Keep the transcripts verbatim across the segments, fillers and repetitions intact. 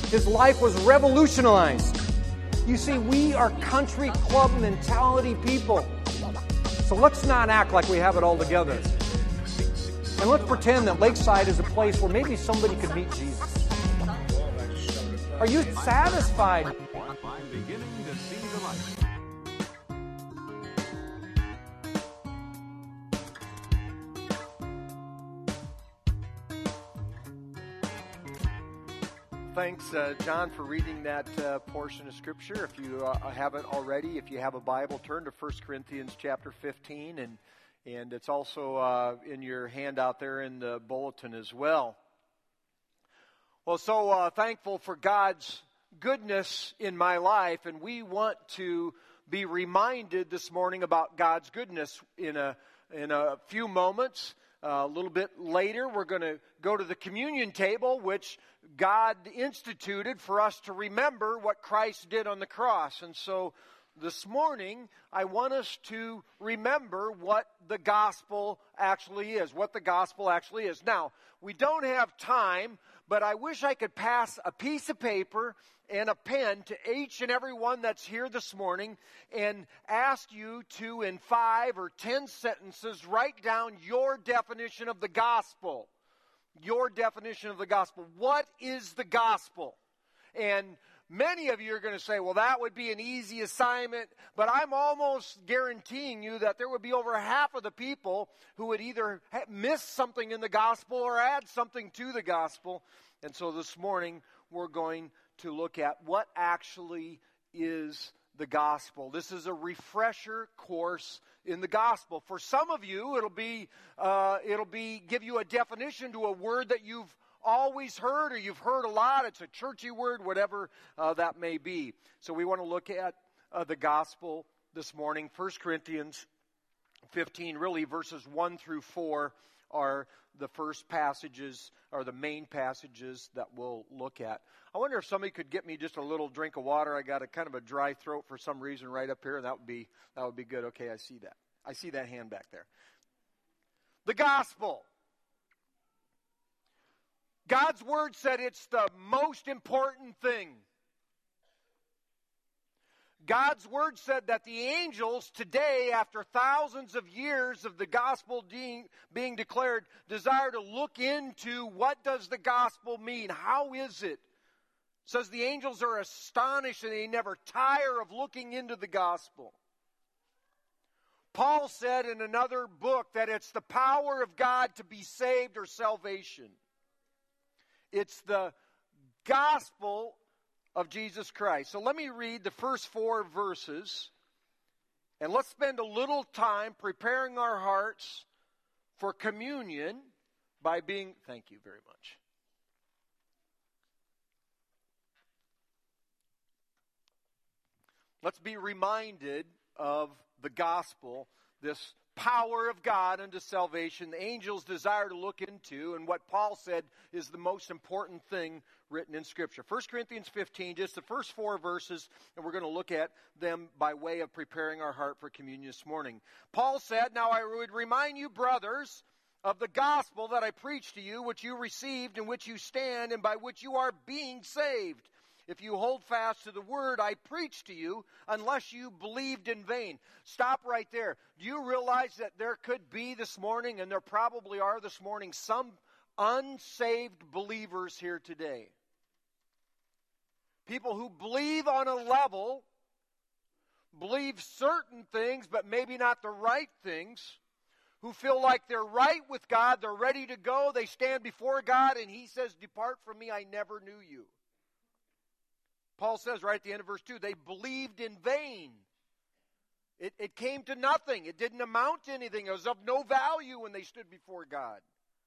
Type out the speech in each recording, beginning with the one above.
His life was revolutionized. You see, we are country club mentality people. So let's not act like we have it all together. And let's pretend that Lakeside is a place where maybe somebody could meet Jesus. Are you satisfied? I'm beginning to see the light. Thanks, uh, John, for reading that uh, portion of Scripture. If you uh, haven't already, if you have a Bible, turn to First Corinthians chapter fifteen, and and it's also uh, in your handout there in the bulletin as well. Well, so uh, thankful for God's goodness in my life, and we want to be reminded this morning about God's goodness in a in a few moments. Uh, a little bit later, we're going to go to the communion table, which God instituted for us to remember what Christ did on the cross. And so this morning, I want us to remember what the gospel actually is, what the gospel actually is. Now, we don't have time, but I wish I could pass a piece of paper and a pen to each and every one that's here this morning and ask you to, in five or ten sentences, write down your definition of the gospel. Your definition of the gospel. What is the gospel? And many of you are going to say, well, that would be an easy assignment, but I'm almost guaranteeing you that there would be over half of the people who would either miss something in the gospel or add something to the gospel. And so this morning, we're going to look at what actually is the gospel. This is a refresher course in the gospel. For some of you, it'll be uh, it'll be give you a definition to a word that you've always heard or you've heard a lot. It's a churchy word, whatever uh, that may be. So we want to look at uh, the gospel this morning. First Corinthians fifteen, really verses one through four are the first passages, or the main passages that we'll look at. I wonder if somebody could get me just a little drink of water. I got a kind of a dry throat for some reason right up here, and that would be that would be good. Okay, I see that. I see that hand back there. The gospel. God's word said it's the most important thing. God's word said that the angels today, after thousands of years of the gospel being, being declared, desire to look into what does the gospel mean? How is it? It says the angels are astonished and they never tire of looking into the gospel. Paul said in another book that it's the power of God to be saved or salvation. It's the gospel of Jesus Christ. So let me read the first four verses, and let's spend a little time preparing our hearts for communion by being, thank you very much. Let's be reminded of the gospel, this power of God unto salvation, the angels desire to look into, and what Paul said is the most important thing written in Scripture. First Corinthians fifteen, just the first four verses, and we're going to look at them by way of preparing our heart for communion this morning. Paul said, now I would remind you, brothers, of the gospel that I preached to you, which you received, in which you stand, and by which you are being saved, if you hold fast to the word I preached to you, unless you believed in vain. Stop right there. Do you realize that there could be this morning, and there probably are this morning, some unsaved believers here today? People who believe on a level, believe certain things, but maybe not the right things, who feel like they're right with God, they're ready to go, they stand before God, and He says, depart from me, I never knew you. Paul says right at the end of verse two, they believed in vain. It, it came to nothing. It didn't amount to anything. It was of no value when they stood before God.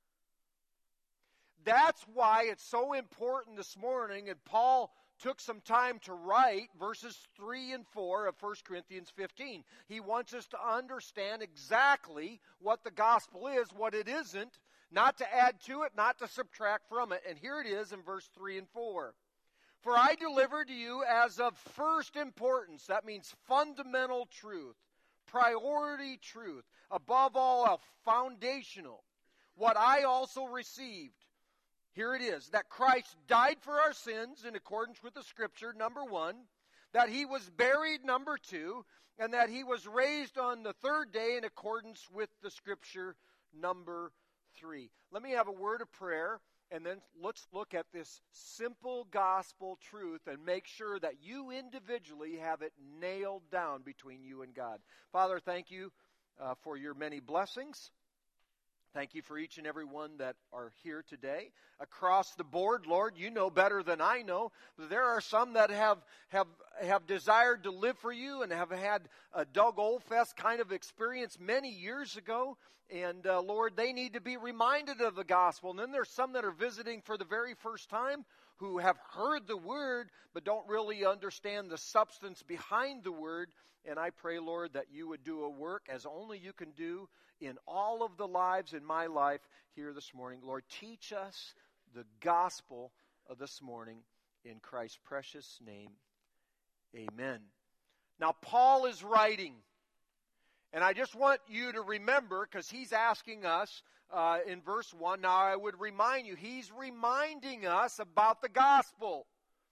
That's why it's so important this morning, and Paul took some time to write verses three and four of First Corinthians fifteen. He wants us to understand exactly what the gospel is, what it isn't, not to add to it, not to subtract from it. And here it is in verse three and four. For I delivered to you as of first importance, that means fundamental truth, priority truth, above all else, foundational, what I also received, Here it is, that Christ died for our sins in accordance with the Scripture, number one, that he was buried, number two, and that he was raised on the third day in accordance with the Scripture, number three. Let me have a word of prayer, and then let's look at this simple gospel truth and make sure that you individually have it nailed down between you and God. Father, thank you uh, for your many blessings. Thank you for each and every one that are here today. Across the board, Lord, you know better than I know. There are some that have have have desired to live for you and have had a Doug Olfest kind of experience many years ago. And, uh, Lord, they need to be reminded of the gospel. And then there's some that are visiting for the very first time who have heard the word but don't really understand the substance behind the word. And I pray, Lord, that you would do a work as only you can do in all of the lives in my life here this morning. Lord, teach us the gospel of this morning in Christ's precious name. Amen. Now, Paul is writing, and I just want you to remember, because he's asking us uh, in verse one, now I would remind you, he's reminding us about the gospel.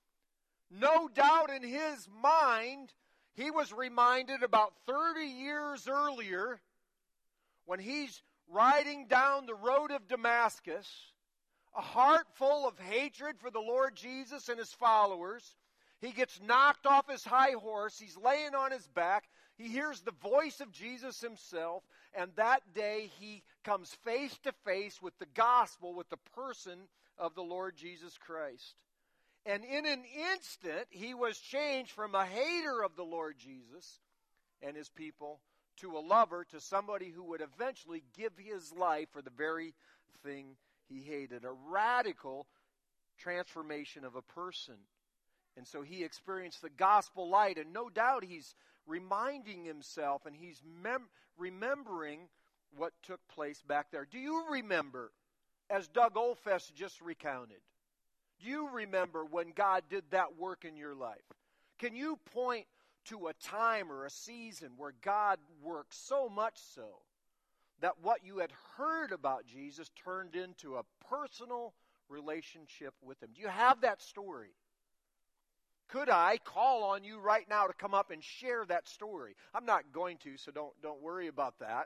No doubt in his mind, he was reminded about thirty years earlier when he's riding down the road of Damascus, a heart full of hatred for the Lord Jesus and his followers. He gets knocked off his high horse. He's laying on his back. He hears the voice of Jesus himself, and that day he comes face to face with the gospel, with the person of the Lord Jesus Christ. And in an instant, he was changed from a hater of the Lord Jesus and his people to a lover, to somebody who would eventually give his life for the very thing he hated. A radical transformation of a person. And so he experienced the gospel light, and no doubt he's reminding himself and he's mem- remembering what took place back there. Do you remember, as Doug Olfest just recounted, do you remember when God did that work in your life? Can you point to a time or a season where God worked so much so that what you had heard about Jesus turned into a personal relationship with him? Do you have that story? Could I call on you right now to come up and share that story? I'm not going to, so don't, don't worry about that.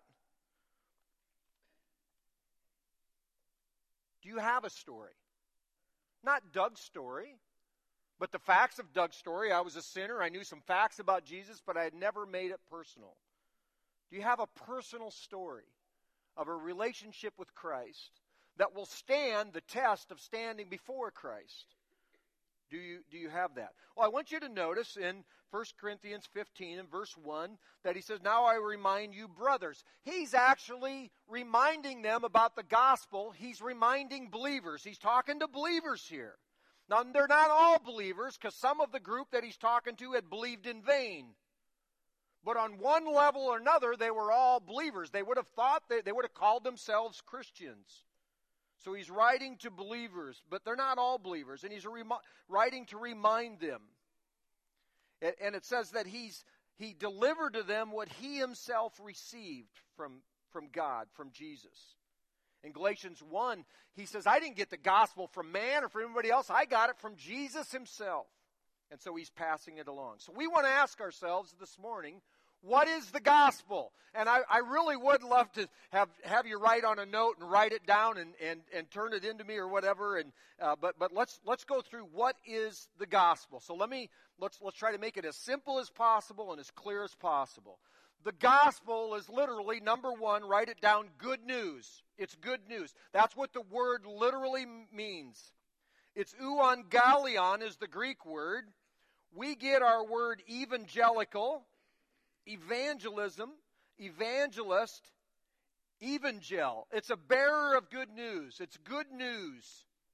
Do you have a story? Not Doug's story, but the facts of Doug's story. I was a sinner. I knew some facts about Jesus, but I had never made it personal. Do you have a personal story of a relationship with Christ that will stand the test of standing before Christ? Do you, do you have that? Well, I want you to notice in First Corinthians fifteen and verse one that he says, now I remind you, brothers. He's actually reminding them about the gospel. He's reminding believers. He's talking to believers here. Now, they're not all believers, because some of the group that he's talking to had believed in vain. But on one level or another, they were all believers. They would have thought, they, they would have called themselves Christians. So he's writing to believers, but they're not all believers. And he's remi- writing to remind them. And, and it says that he's he delivered to them what he himself received from, from God, from Jesus. In Galatians one, he says, I didn't get the gospel from man or from anybody else. I got it from Jesus himself. And so he's passing it along. So we want to ask ourselves this morning, what is the gospel? And I, I really would love to have, have you write on a note and write it down and, and, and turn it into me or whatever. And uh, but but let's let's go through what is the gospel. So let me let's let's try to make it as simple as possible and as clear as possible. The gospel is literally, number one, write it down, good news. It's good news. That's what the word literally means. It's euangelion is the Greek word. We get our word evangelical, evangelism, evangelist, evangel. It's a bearer of good news. It's good news.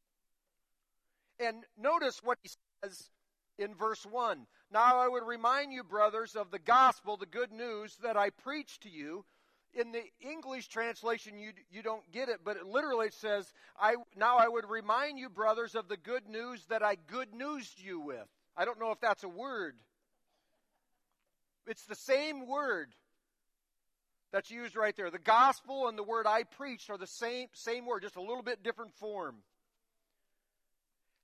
And notice what he says in verse one. Now I would remind you, brothers, of the gospel, the good news that I preached to you. In the English translation, you you don't get it, but it literally says, "I now I would remind you, brothers, of the good news that I good newsed you with." I don't know if that's a word. It's the same word that's used right there. The gospel and the word I preached are the same same word, just a little bit different form.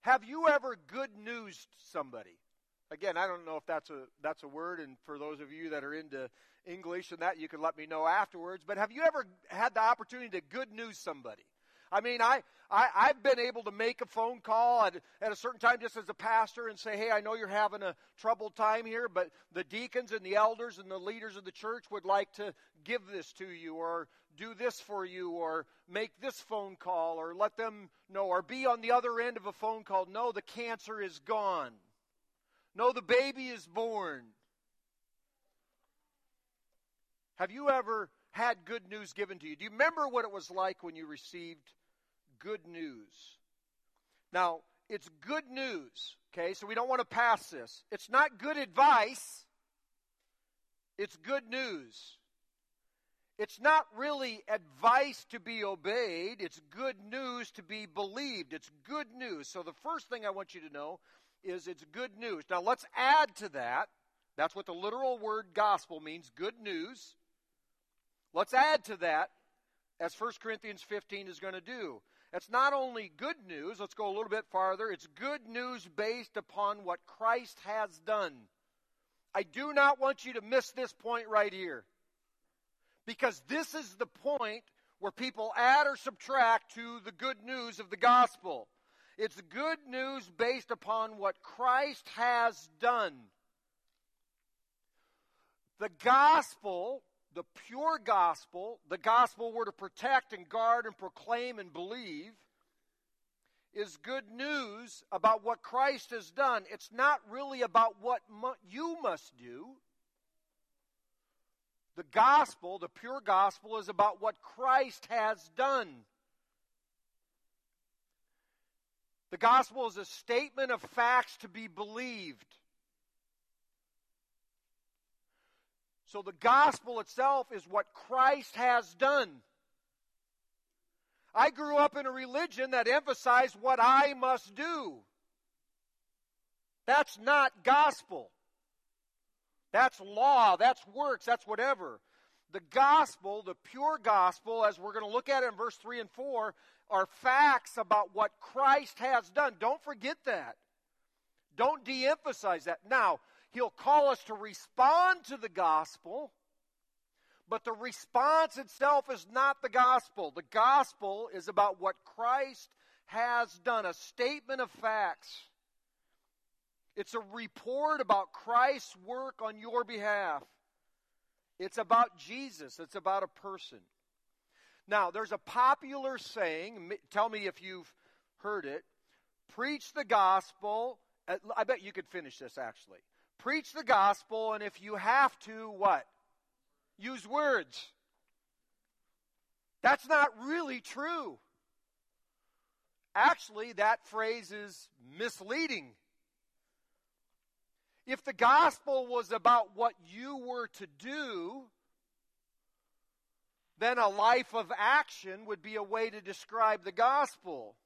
Have you ever good news somebody? Again, I don't know if that's a that's a word, and for those of you that are into English and that, you can let me know afterwards. But have you ever had the opportunity to good news somebody? I mean, I, I, I've been able to make a phone call at, at a certain time just as a pastor and say, hey, I know you're having a troubled time here, but the deacons and the elders and the leaders of the church would like to give this to you, or do this for you, or make this phone call, or let them know, or be on the other end of a phone call. No, the cancer is gone. No, the baby is born. Have you ever had good news given to you? Do you remember what it was like when you received good news? Now, it's good news, okay? So we don't want to pass this. It's not good advice. It's good news. It's not really advice to be obeyed. It's good news to be believed. It's good news. So the first thing I want you to know is it's good news. Now, let's add to that. That's what the literal word gospel means, good news. Let's add to that, as First Corinthians fifteen is going to do. It's not only good news, let's go a little bit farther, it's good news based upon what Christ has done. I do not want you to miss this point right here, because this is the point where people add or subtract to the good news of the gospel. It's good news based upon what Christ has done. The gospel, the pure gospel, the gospel we're to protect and guard and proclaim and believe, is good news about what Christ has done. It's not really about what mu- you must do. The gospel, the pure gospel, is about what Christ has done. The gospel is a statement of facts to be believed. So the gospel itself is what Christ has done. I grew up in a religion that emphasized what I must do. That's not gospel. That's law, that's works, that's whatever. The gospel, the pure gospel, as we're going to look at it in verse three and four, are facts about what Christ has done. Don't forget that. Don't de-emphasize that. Now, He'll call us to respond to the gospel, but the response itself is not the gospel. The gospel is about what Christ has done, a statement of facts. It's a report about Christ's work on your behalf. It's about Jesus. It's about a person. Now, there's a popular saying, tell me if you've heard it, preach the gospel. I bet you could finish this actually. Preach the gospel, and if you have to, what? Use words. That's not really true. Actually, that phrase is misleading. If the gospel was about what you were to do, then a life of action would be a way to describe the gospel.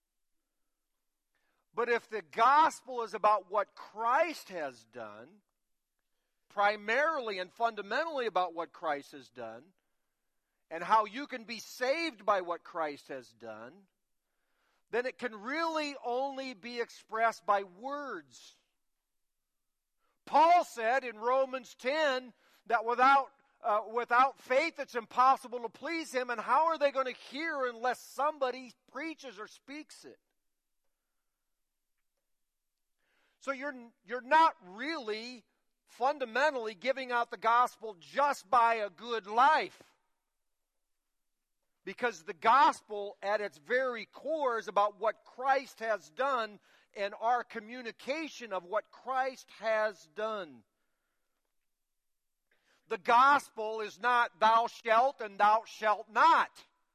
But if the gospel is about what Christ has done, primarily and fundamentally about what Christ has done, and how you can be saved by what Christ has done, then it can really only be expressed by words. Paul said in Romans ten that without uh, without faith it's impossible to please Him, and how are they going to hear unless somebody preaches or speaks it? So you're you're not really fundamentally giving out the gospel just by a good life. Because the gospel at its very core is about what Christ has done and our communication of what Christ has done. The gospel is not thou shalt and thou shalt not.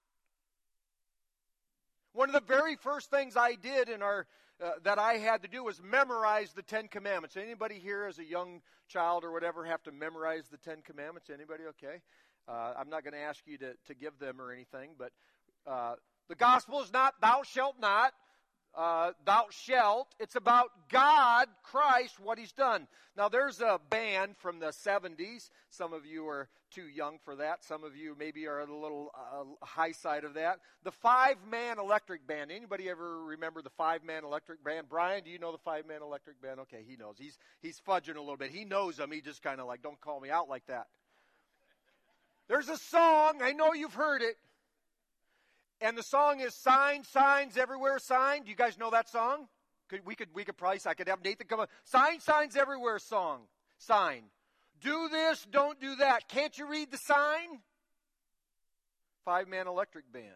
One of the very first things I did in our uh, that I had to do was memorize the Ten Commandments. Anybody here as a young child or whatever have to memorize the Ten Commandments? Anybody? Okay. Uh, I'm not going to ask you to, to give them or anything, but uh, the gospel is not thou shalt not. uh, thou shalt. It's about God, Christ, what He's done. Now, there's a band from the seventies. Some of you are too young for that. Some of you maybe are a little uh, high side of that. The Five-Man Electric Band. Anybody ever remember the Five-Man Electric Band? Brian, do you know the Five-Man Electric Band? Okay, he knows. He's, he's fudging a little bit. He knows them. He just kind of like, don't call me out like that. There's a song. I know you've heard it. And the song is Signs, Signs, Everywhere, Sign. Do you guys know that song? Could, we could we could price. I could have Nathan come up. Sign, Signs, Everywhere song. Sign. Do this, don't do that. Can't you read the sign? Five-Man Electric Band.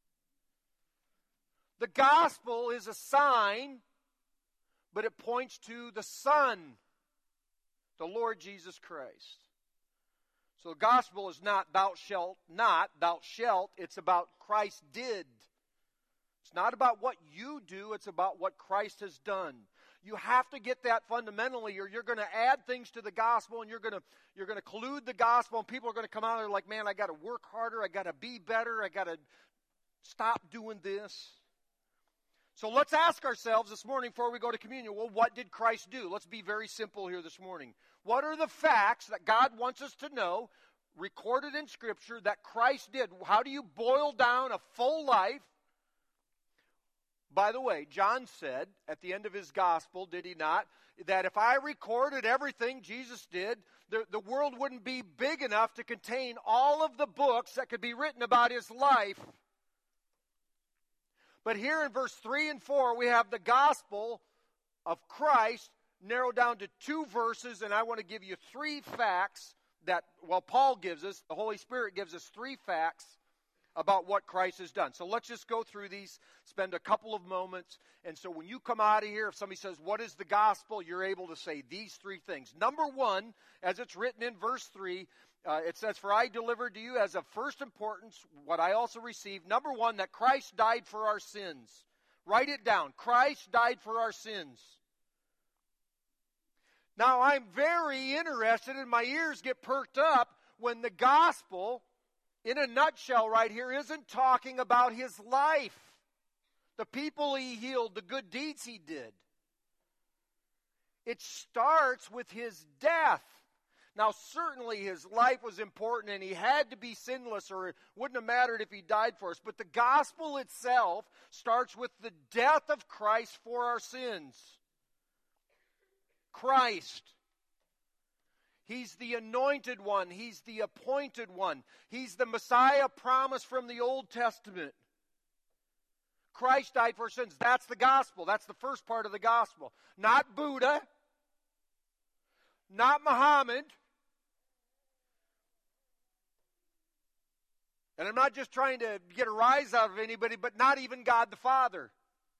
The gospel is a sign, but it points to the Son, the Lord Jesus Christ. So the gospel is not thou shalt not, thou shalt. It's about Christ did. It's not about what you do. It's about what Christ has done. You have to get that fundamentally, or you're going to add things to the gospel, and you're going to you're going to collude the gospel, and people are going to come out and they're like, man, I got to work harder. I got to be better. I got to stop doing this. So let's ask ourselves this morning before we go to communion, well, what did Christ do? Let's be very simple here this morning. What are the facts that God wants us to know, recorded in Scripture, that Christ did? How do you boil down a full life? By the way, John said at the end of his gospel, did he not, that if I recorded everything Jesus did, the, the world wouldn't be big enough to contain all of the books that could be written about his life. But here in verse three and four, we have the gospel of Christ narrowed down to two verses, and I want to give you three facts that, well, Paul gives us, the Holy Spirit gives us three facts about what Christ has done. So let's just go through these, spend a couple of moments, and so when you come out of here, if somebody says, what is the gospel, you're able to say these three things. Number one, as it's written in verse three, Uh, it says, for I delivered to you as of first importance what I also received. Number one, that Christ died for our sins. Write it down. Christ died for our sins. Now, I'm very interested, and my ears get perked up when the gospel, in a nutshell right here, isn't talking about his life, the people he healed, the good deeds he did. It starts with his death. Now, certainly his life was important and he had to be sinless, or it wouldn't have mattered if he died for us. But the gospel itself starts with the death of Christ for our sins. Christ. He's the anointed one. He's the appointed one. He's the Messiah promised from the Old Testament. Christ died for our sins. That's the gospel. That's the first part of the gospel. Not Buddha. Not Muhammad. And I'm not just trying to get a rise out of anybody, but not even God the Father.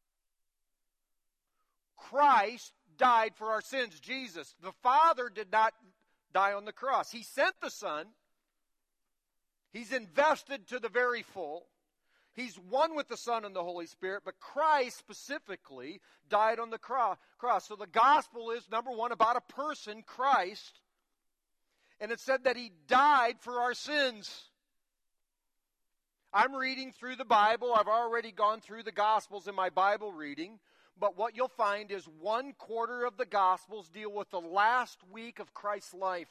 Christ died for our sins. Jesus, the Father, did not die on the cross. He sent the Son. He's invested to the very full. He's one with the Son and the Holy Spirit, but Christ specifically died on the cross. So the gospel is, number one, about a person, Christ. And it said that he died for our sins. I'm reading through the Bible. I've already gone through the Gospels in my Bible reading. But what you'll find is one quarter of the Gospels deal with the last week of Christ's life.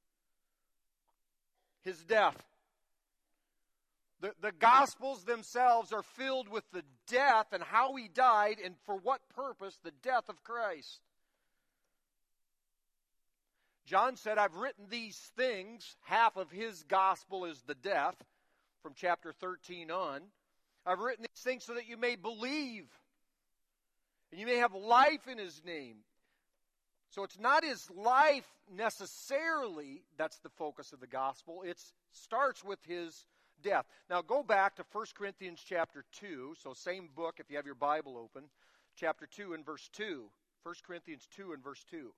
His death. The, the Gospels themselves are filled with the death and how he died and for what purpose, the death of Christ. John said, I've written these things. Half of his gospel is the death. From chapter thirteen on, I've written these things so that you may believe, and you may have life in his name. So it's not his life necessarily that's the focus of the gospel. It starts with his death. Now go back to First Corinthians chapter two, so same book if you have your Bible open, chapter two and verse two. First Corinthians two and verse two.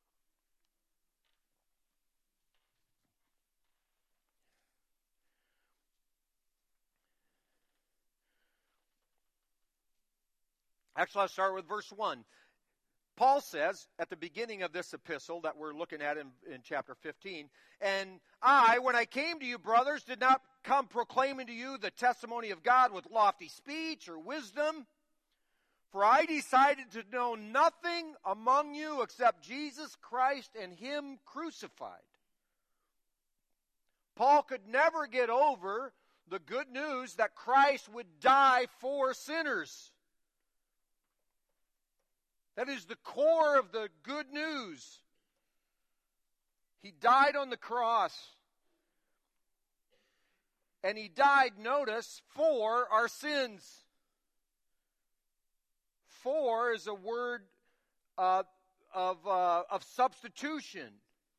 Actually, I'll start with verse one. Paul says at the beginning of this epistle that we're looking at in, in chapter fifteen, and I, when I came to you, brothers, did not come proclaiming to you the testimony of God with lofty speech or wisdom, For I decided to know nothing among you except Jesus Christ and Him crucified. Paul could never get over the good news that Christ would die for sinners. That is the core of the good news. He died on the cross. And He died, notice, for our sins. For is a word uh, of, uh, of substitution.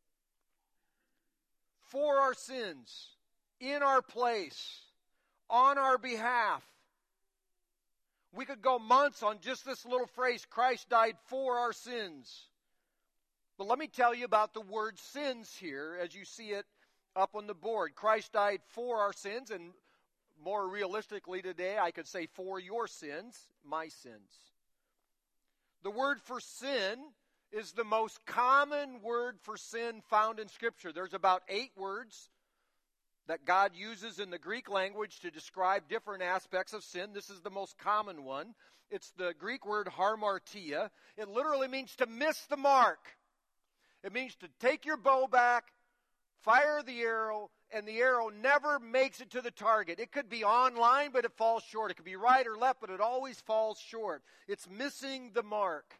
For our sins, in our place, on our behalf. We could go months on just this little phrase, Christ died for our sins. But let me tell you about the word sins here as you see it up on the board. Christ died for our sins, and more realistically today, I could say for your sins, my sins. The word for sin is the most common word for sin found in Scripture. There's about eight words that God uses in the Greek language to describe different aspects of sin. This is the most common one. It's the Greek word hamartia. It literally means to miss the mark. It means to take your bow back, fire the arrow, and the arrow never makes it to the target. It could be on line, but it falls short. It could be right or left, but it always falls short. It's missing the mark.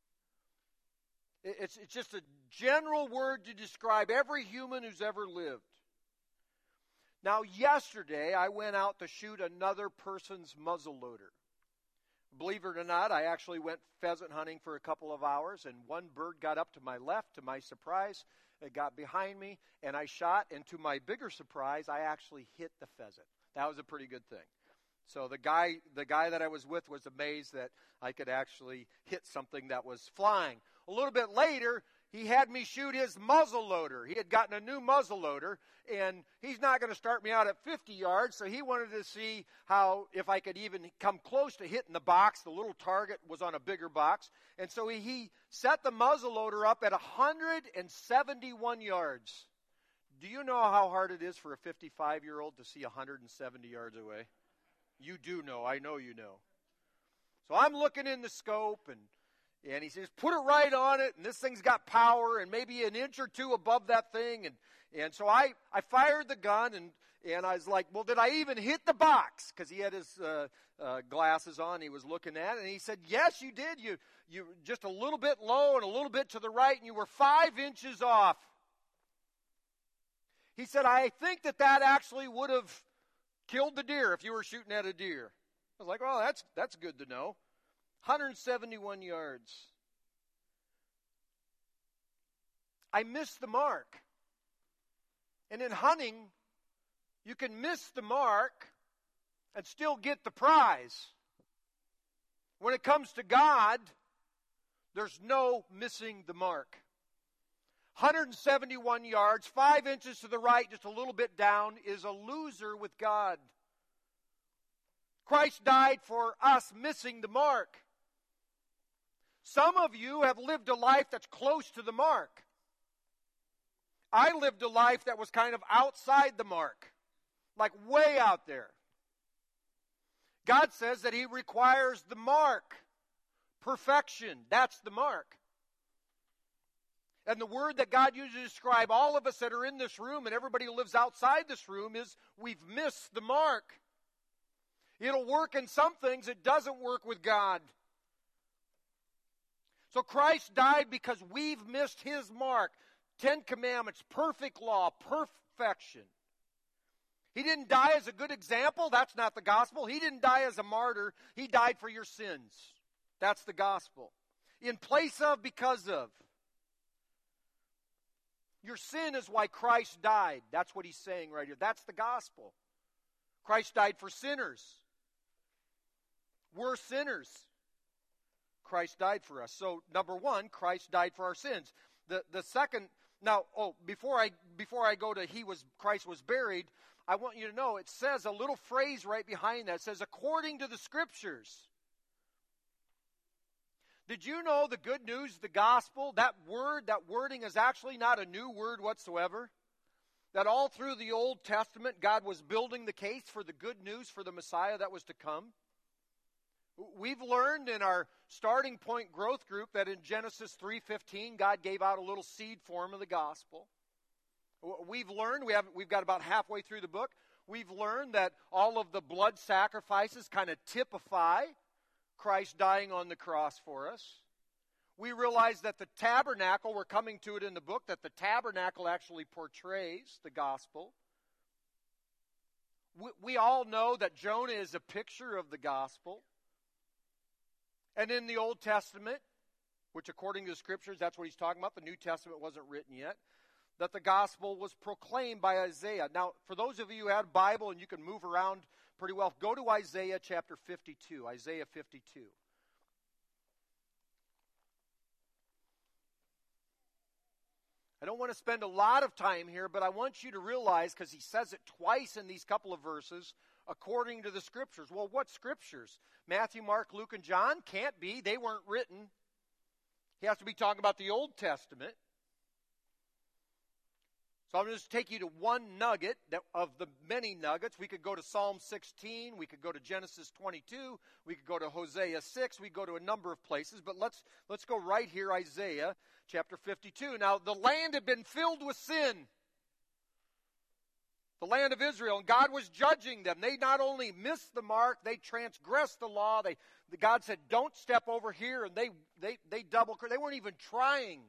It's, it's just a general word to describe every human who's ever lived. Now, yesterday, I went out to shoot another person's muzzleloader. Believe it or not, I actually went pheasant hunting for a couple of hours, and one bird got up to my left. To my surprise, it got behind me, and I shot, and to my bigger surprise, I actually hit the pheasant. That was a pretty good thing. So the guy, the guy that I was with was amazed that I could actually hit something that was flying. A little bit later, he had me shoot his muzzleloader. He had gotten a new muzzleloader, and he's not going to start me out at fifty yards, so he wanted to see how, if I could even come close to hitting the box. The little target was on a bigger box, and so he, he set the muzzleloader up at one hundred seventy-one yards. Do you know how hard it is for a fifty-five-year-old to see one hundred seventy yards away? You do know. I know you know. So I'm looking in the scope, and And he says, put it right on it, and this thing's got power, and maybe an inch or two above that thing. And, and so I, I fired the gun, and, and I was like, well, did I even hit the box? Because he had his uh, uh, glasses on. He was looking at it, and he said, yes, you did. You, you just a little bit low and a little bit to the right, and you were five inches off. He said, I think that that actually would have killed the deer if you were shooting at a deer. I was like, well, that's that's good to know. one hundred seventy-one yards. I missed the mark. And in hunting, you can miss the mark and still get the prize. When it comes to God, there's no missing the mark. one hundred seventy-one yards, five inches to the right, just a little bit down, is a loser with God. Christ died for us missing the mark. Some of you have lived a life that's close to the mark. I lived a life that was kind of outside the mark, like way out there. God says that He requires the mark, perfection. That's the mark. And the word that God uses to describe all of us that are in this room and everybody who lives outside this room is we've missed the mark. It'll work in some things, it doesn't work with God. So Christ died because we've missed His mark. Ten Commandments, perfect law, perfection. He didn't die as a good example. That's not the gospel. He didn't die as a martyr. He died for your sins. That's the gospel. In place of, because of. Your sin is why Christ died. That's what he's saying right here. That's the gospel. Christ died for sinners. We're sinners. Christ died for us. So, number one, Christ died for our sins. The the second, now, oh, before I before I go to he was Christ was buried, I want you to know it says a little phrase right behind that. It says, according to the Scriptures. Did you know the good news, the gospel, that word, that wording is actually not a new word whatsoever? That all through the Old Testament, God was building the case for the good news for the Messiah that was to come. We've learned in our starting point growth group that in Genesis three fifteen, God gave out a little seed form of the gospel. We've learned, we have, we've got about halfway through the book, we've learned that all of the blood sacrifices kind of typify Christ dying on the cross for us. We realize that the tabernacle, we're coming to it in the book, that the tabernacle actually portrays the gospel. We, we all know that Jonah is a picture of the gospel. And in the Old Testament, which according to the Scriptures, that's what he's talking about, the New Testament wasn't written yet, that the gospel was proclaimed by Isaiah. Now, for those of you who have a Bible and you can move around pretty well, go to Isaiah chapter fifty-two, Isaiah fifty-two. I don't want to spend a lot of time here, but I want you to realize, because he says it twice in these couple of verses, according to the Scriptures. Well, what Scriptures? Matthew, Mark, Luke, and John? Can't be. They weren't written. He has to be talking about the Old Testament. So I'm going to just take you to one nugget that, of the many nuggets. We could go to Psalm sixteen. We could go to Genesis twenty-two. We could go to Hosea six. We could go to a number of places. But let's, let's go right here, Isaiah chapter fifty-two. Now, the land had been filled with sin. The land of Israel, and God was judging them. They not only missed the mark, they transgressed the law. They, the God said, don't step over here, and they, they, they double, they weren't even trying.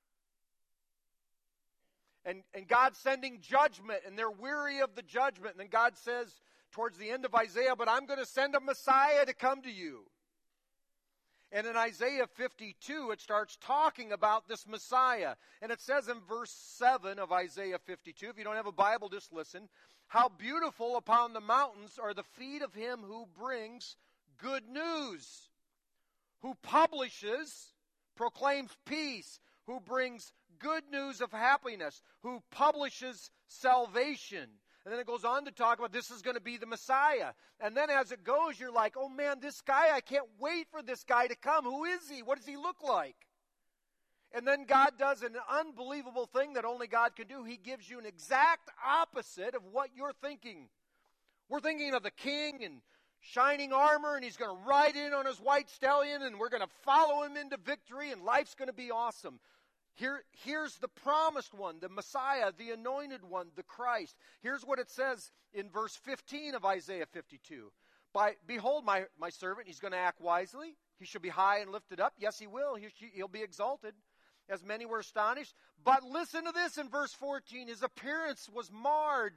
And, and God's sending judgment, and they're weary of the judgment. And then God says towards the end of Isaiah, but I'm going to send a Messiah to come to you. And in Isaiah fifty-two, it starts talking about this Messiah. And it says in verse seven of Isaiah fifty-two, if you don't have a Bible, just listen. How beautiful upon the mountains are the feet of him who brings good news, who publishes, proclaims peace, who brings good news of happiness, who publishes salvation. And then it goes on to talk about this is going to be the Messiah. And then as it goes, you're like, oh man, this guy, I can't wait for this guy to come. Who is he? What does he look like? And then God does an unbelievable thing that only God can do. He gives you an exact opposite of what you're thinking. We're thinking of the king in shining armor, and he's going to ride in on his white stallion, and we're going to follow him into victory, and life's going to be awesome. Here, here's the promised one, the Messiah, the anointed one, the Christ. Here's what it says in verse fifteen of Isaiah fifty-two. By, Behold, my, my servant, he's going to act wisely. He shall be high and lifted up. Yes, he will. He, he'll be exalted, as many were astonished. But listen to this in verse fourteen. His appearance was marred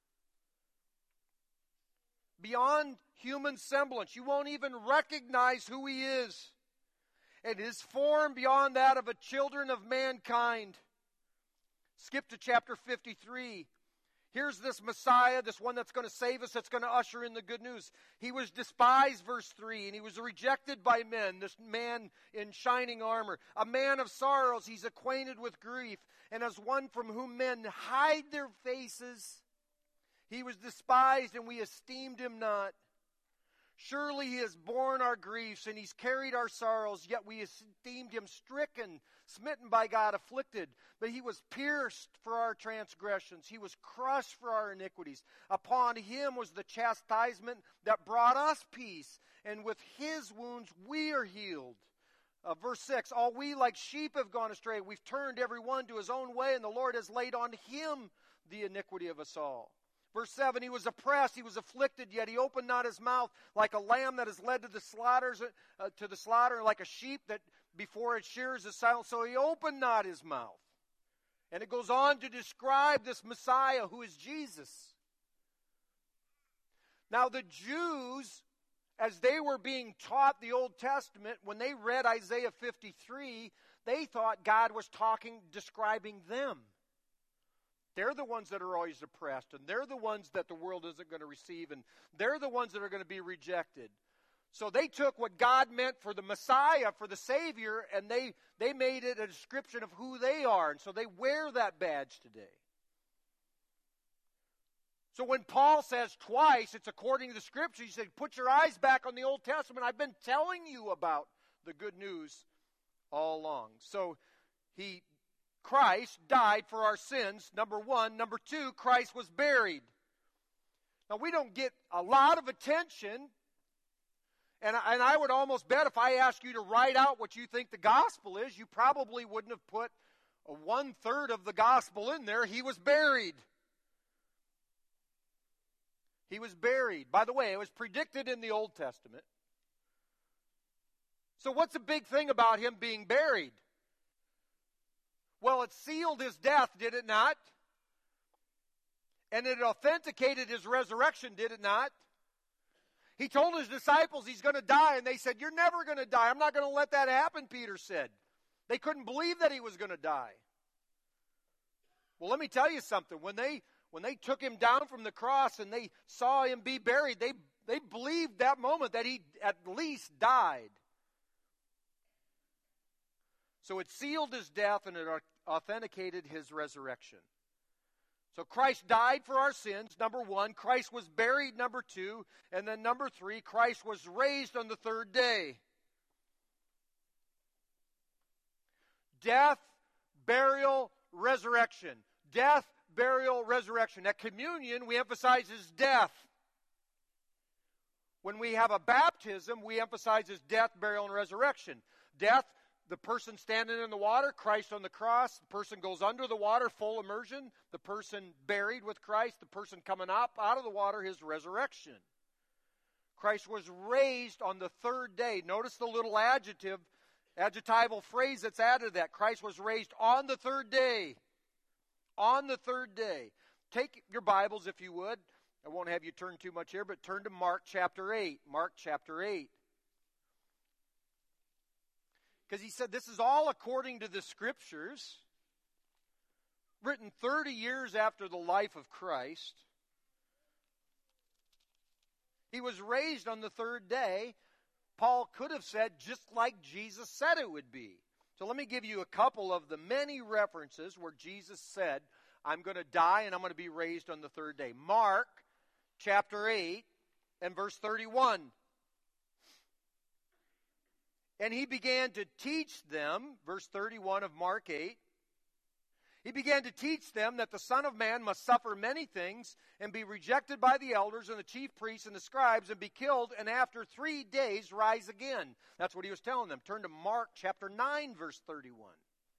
beyond human semblance. You won't even recognize who he is. And his form beyond that of a children of mankind. Skip to chapter fifty-three. Here's this Messiah, this one that's going to save us, that's going to usher in the good news. He was despised, verse three, and he was rejected by men, this man in shining armor. A man of sorrows, he's acquainted with grief. And as one from whom men hide their faces, he was despised, and we esteemed him not. Surely he has borne our griefs, and he's carried our sorrows, yet we esteemed him stricken, smitten by God, afflicted. But he was pierced for our transgressions. He was crushed for our iniquities. Upon him was the chastisement that brought us peace, and with his wounds we are healed. Uh, verse six, all we like sheep have gone astray. We've turned every one to his own way, and the Lord has laid on him the iniquity of us all. Verse seven, he was oppressed, he was afflicted, yet he opened not his mouth, like a lamb that is led to the slaughters, uh, to the slaughter, like a sheep that before it shears is silent. So he opened not his mouth. And it goes on to describe this Messiah who is Jesus. Now the Jews, as they were being taught the Old Testament, when they read Isaiah fifty-three, they thought God was talking, describing them. They're the ones that are always oppressed, and they're the ones that the world isn't going to receive, and they're the ones that are going to be rejected. So they took what God meant for the Messiah, for the Savior, and they, they made it a description of who they are, and so they wear that badge today. So when Paul says twice, it's according to the Scripture, he said, put your eyes back on the Old Testament. I've been telling you about the good news all along. So he... Christ died for our sins, number one. Number two, Christ was buried. Now, we don't get a lot of attention And, and I would almost bet if I asked you to write out what you think the gospel is, you probably wouldn't have put a one-third of the gospel in there. He was buried. He was buried. By the way, it was predicted in the Old Testament. So what's the big thing about him being buried? Well, it sealed his death, did it not? And it authenticated his resurrection, did it not? He told his disciples he's going to die, and they said, "You're never going to die. I'm not going to let that happen," Peter said. They couldn't believe that he was going to die. Well, let me tell you something. When they when they took him down from the cross and they saw him be buried, they, they believed that moment that he at least died. So it sealed his death and it authenticated his resurrection. So Christ died for our sins, number one. Christ was buried, number two. And then number three, Christ was raised on the third day. Death, burial, resurrection. Death, burial, resurrection. At communion, we emphasize his death. When we have a baptism, we emphasize his death, burial, and resurrection. Death, the person standing in the water, Christ on the cross. The person goes under the water, full immersion. The person buried with Christ. The person coming up out of the water, his resurrection. Christ was raised on the third day. Notice the little adjective, adjectival phrase that's added to that. Christ was raised on the third day. On the third day. Take your Bibles, if you would. I won't have you turn too much here, but turn to Mark chapter eight. Mark chapter eight. Because he said this is all according to the Scriptures, written thirty years after the life of Christ. He was raised on the third day. Paul could have said just like Jesus said it would be. So let me give you a couple of the many references where Jesus said, "I'm going to die and I'm going to be raised on the third day." Mark chapter eight and verse thirty-one. And he began to teach them, verse thirty-one of Mark eight, he began to teach them that the Son of Man must suffer many things and be rejected by the elders and the chief priests and the scribes and be killed and after three days rise again. That's what he was telling them. Turn to Mark chapter nine, verse thirty-one.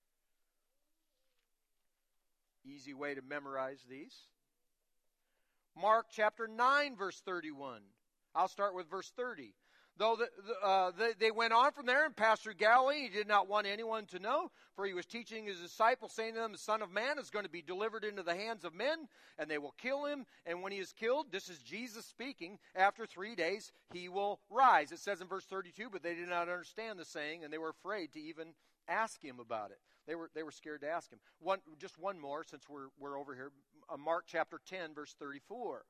Easy way to memorize these. Mark chapter nine, verse thirty-one. I'll start with verse thirty. Though the, the, uh, the, they went on from there and passed through Galilee, he did not want anyone to know, for he was teaching his disciples, saying to them, "The Son of Man is going to be delivered into the hands of men, and they will kill him. And when he is killed," this is Jesus speaking, "after three days he will rise." It says in verse thirty-two, but they did not understand the saying, and they were afraid to even ask him about it. They were they were scared to ask him. One, just one more, since we're we're over here. Uh, Mark chapter ten, verse thirty-four.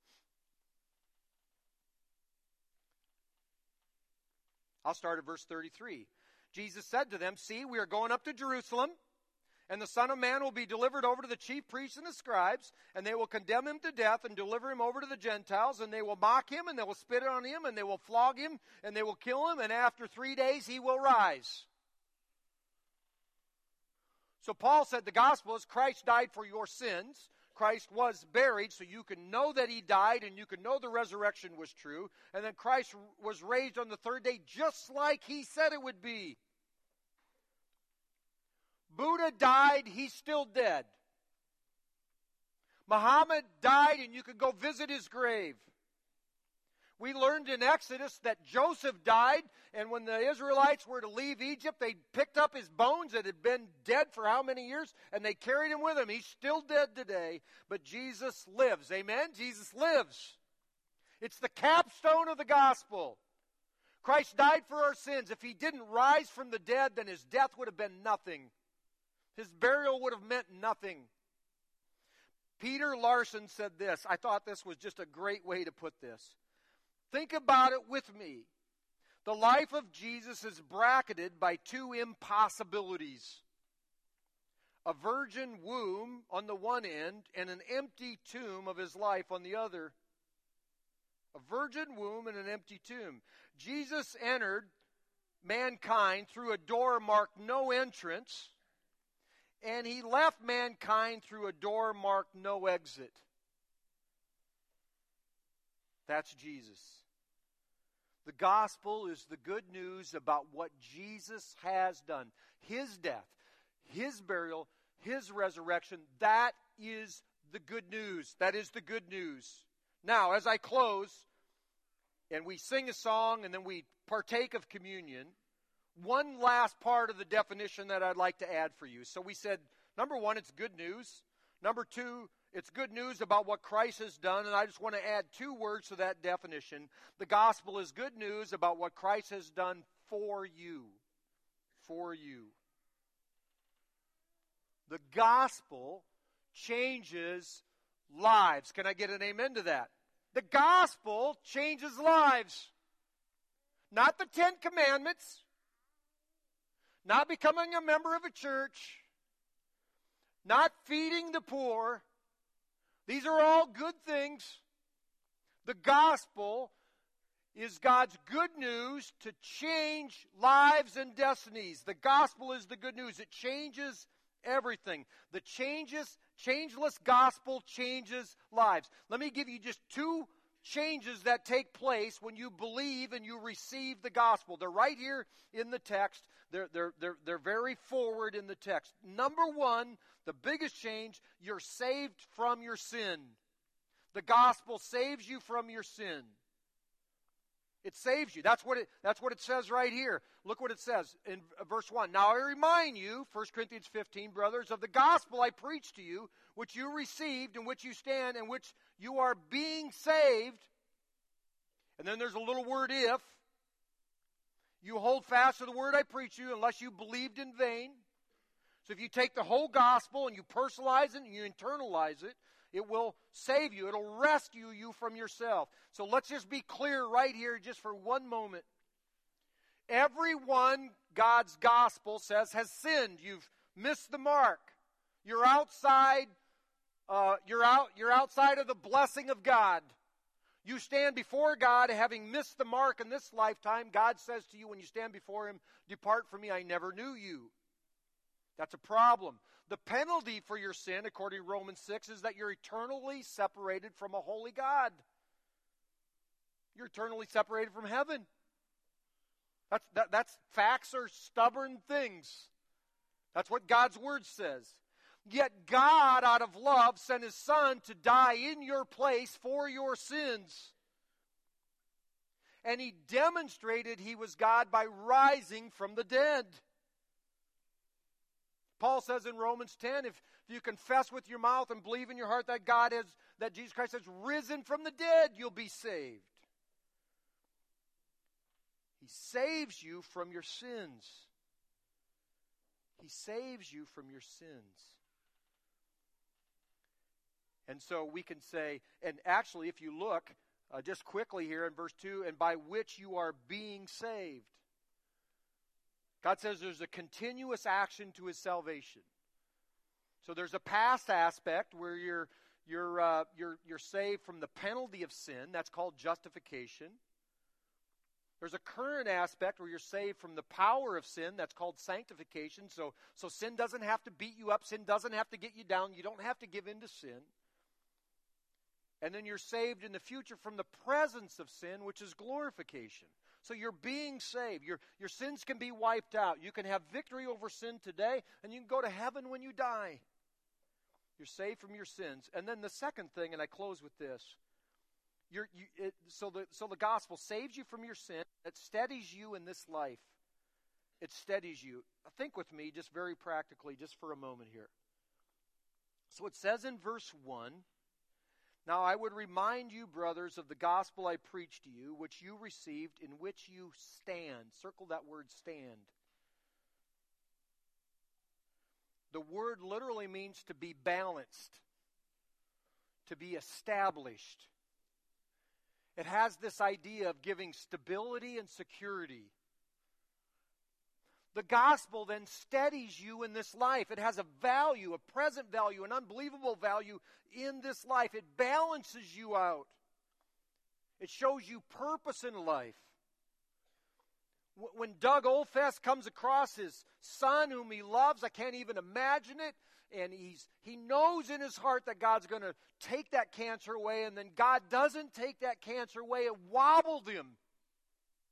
I'll start at verse thirty-three. Jesus said to them, "See, we are going up to Jerusalem, and the Son of Man will be delivered over to the chief priests and the scribes, and they will condemn him to death and deliver him over to the Gentiles, and they will mock him, and they will spit on him, and they will flog him, and they will kill him, and after three days he will rise." So Paul said the gospel is Christ died for your sins. Christ was buried so you can know that he died and you can know the resurrection was true. And then Christ was raised on the third day just like he said it would be. Buddha died, he's still dead. Muhammad died and you could go visit his grave. We learned in Exodus that Joseph died, and when the Israelites were to leave Egypt, they picked up his bones that had been dead for how many years, and they carried him with them. He's still dead today, but Jesus lives. Amen? Jesus lives. It's the capstone of the gospel. Christ died for our sins. If he didn't rise from the dead, then his death would have been nothing. His burial would have meant nothing. Peter Larson said this. I thought this was just a great way to put this. Think about it with me. The life of Jesus is bracketed by two impossibilities. A virgin womb on the one end and an empty tomb of his life on the other. A virgin womb and an empty tomb. Jesus entered mankind through a door marked no entrance, and he left mankind through a door marked no exit. That's Jesus. The gospel is the good news about what Jesus has done. His death, His burial, His resurrection. That is the good news. That is the good news. Now, as I close, and we sing a song and then we partake of communion, one last part of the definition that I'd like to add for you. So we said, number one, it's good news. Number two, it's good news about what Christ has done, and I just want to add two words to that definition. The gospel is good news about what Christ has done for you. For you. The gospel changes lives. Can I get an amen to that? The gospel changes lives. Not the Ten Commandments. Not becoming a member of a church. Not feeding the poor. These are all good things. The gospel is God's good news to change lives and destinies. The gospel is the good news. It changes everything. The changes, changeless gospel changes lives. Let me give you just two changes that take place when you believe and you receive the gospel. They're right here in the text. They're, they're, they're, they're very forward in the text. Number one, the biggest change, you're saved from your sin. The gospel saves you from your sin. It saves you. That's what it, that's what it says right here. Look what it says in verse one. Now I remind you, First Corinthians fifteen, brothers, of the gospel I preached to you, which you received, in which you stand, in which you are being saved. And then there's a little word if. You hold fast to the word I preach to you, unless you believed in vain. So if you take the whole gospel and you personalize it and you internalize it, it will save you. It'll rescue you from yourself. So let's just be clear right here just for one moment. Everyone, God's gospel says, has sinned. You've missed the mark. You're outside, uh, you're out, you're outside of the blessing of God. You stand before God having missed the mark in this lifetime. God says to you when you stand before Him, "Depart from me, I never knew you." That's a problem. The penalty for your sin, according to Romans six, is that you're eternally separated from a holy God. You're eternally separated from heaven. That's, that, that's facts are stubborn things. That's what God's Word says. Yet God, out of love, sent His Son to die in your place for your sins. And He demonstrated He was God by rising from the dead. Paul says in Romans ten, if you confess with your mouth and believe in your heart that God has, that Jesus Christ has risen from the dead, you'll be saved. He saves you from your sins. He saves you from your sins. And so we can say, and actually if you look uh, just quickly here in verse two, and by which you are being saved. God says there's a continuous action to His salvation. So there's a past aspect where you're you're uh, you're you're saved from the penalty of sin. That's called justification. There's a current aspect where you're saved from the power of sin. That's called sanctification. So so sin doesn't have to beat you up. Sin doesn't have to get you down. You don't have to give in to sin. And then you're saved in the future from the presence of sin, which is glorification. So you're being saved. Your, your sins can be wiped out. You can have victory over sin today, and you can go to heaven when you die. You're saved from your sins. And then the second thing, and I close with this. You're, you, it, so, the, so the gospel saves you from your sin. It steadies you in this life. It steadies you. Think with me just very practically, just for a moment here. So it says in verse one, "Now I would remind you, brothers, of the gospel I preached to you, which you received, in which you stand." Circle that word stand. The word literally means to be balanced, to be established. It has this idea of giving stability and security. The gospel then steadies you in this life. It has a value, a present value, an unbelievable value in this life. It balances you out. It shows you purpose in life. When Doug Oldfest comes across his son whom he loves, I can't even imagine it, and he's he knows in his heart that God's going to take that cancer away, and then God doesn't take that cancer away. It wobbled him.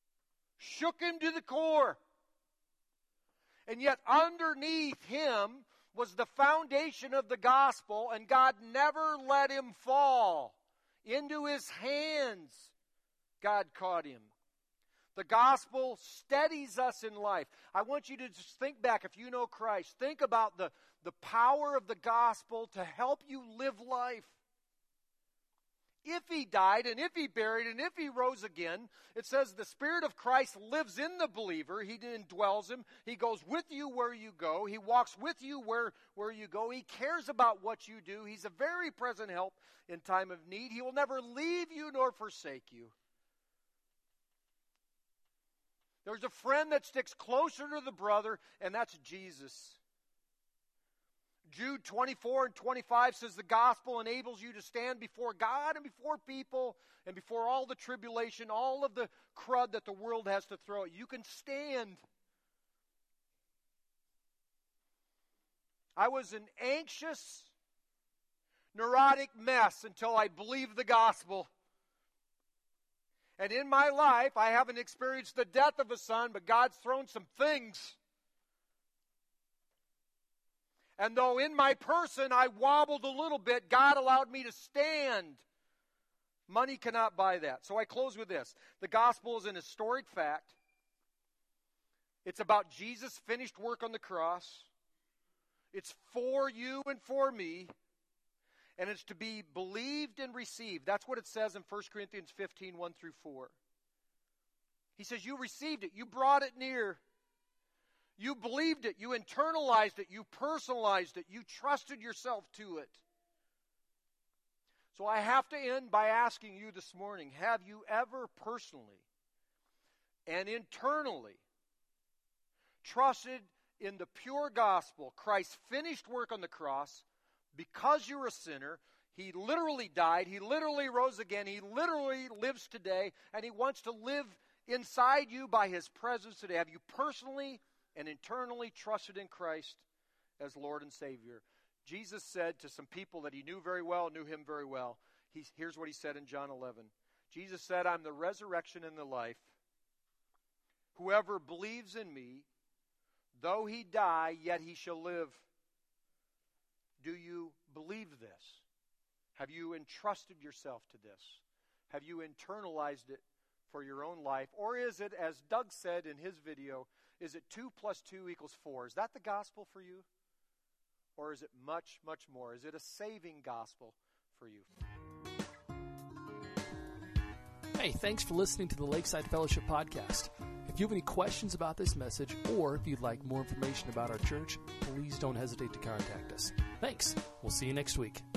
shook him to the core. And yet underneath him was the foundation of the gospel, and God never let him fall. Into his hands, God caught him. The gospel steadies us in life. I want you to just think back, if you know Christ, think about the, the power of the gospel to help you live life. If he died, and if he buried, and if he rose again, it says the Spirit of Christ lives in the believer. He indwells him. He goes with you where you go. He walks with you where, where you go. He cares about what you do. He's a very present help in time of need. He will never leave you nor forsake you. There's a friend that sticks closer to the brother, and that's Jesus. Jude twenty-four and twenty-five says the gospel enables you to stand before God and before people and before all the tribulation, all of the crud that the world has to throw at you. You can stand. I was an anxious, neurotic mess until I believed the gospel. And in my life, I haven't experienced the death of a son, but God's thrown some things. And though in my person I wobbled a little bit, God allowed me to stand. Money cannot buy that. So I close with this. The gospel is an historic fact. It's about Jesus' finished work on the cross. It's for you and for me. And it's to be believed and received. That's what it says in First Corinthians fifteen, one through four. He says, you received it. You brought it near. You believed it. You internalized it. You personalized it. You trusted yourself to it. So I have to end by asking you this morning, have you ever personally and internally trusted in the pure gospel, Christ's finished work on the cross? Because you're a sinner, he literally died, he literally rose again, he literally lives today, and he wants to live inside you by his presence today. Have you personally and internally trusted in Christ as Lord and Savior? Jesus said to some people that he knew very well, knew him very well. He's, here's what he said in John eleven. Jesus said, I'm the resurrection and the life. Whoever believes in me, though he die, yet he shall live. Do you believe this? Have you entrusted yourself to this? Have you internalized it for your own life? Or is it, as Doug said in his video, is it two plus two equals four? Is that the gospel for you? Or is it much, much more? Is it a saving gospel for you? Hey, thanks for listening to the Lakeside Fellowship Podcast. If you have any questions about this message, or if you'd like more information about our church, please don't hesitate to contact us. Thanks. We'll see you next week.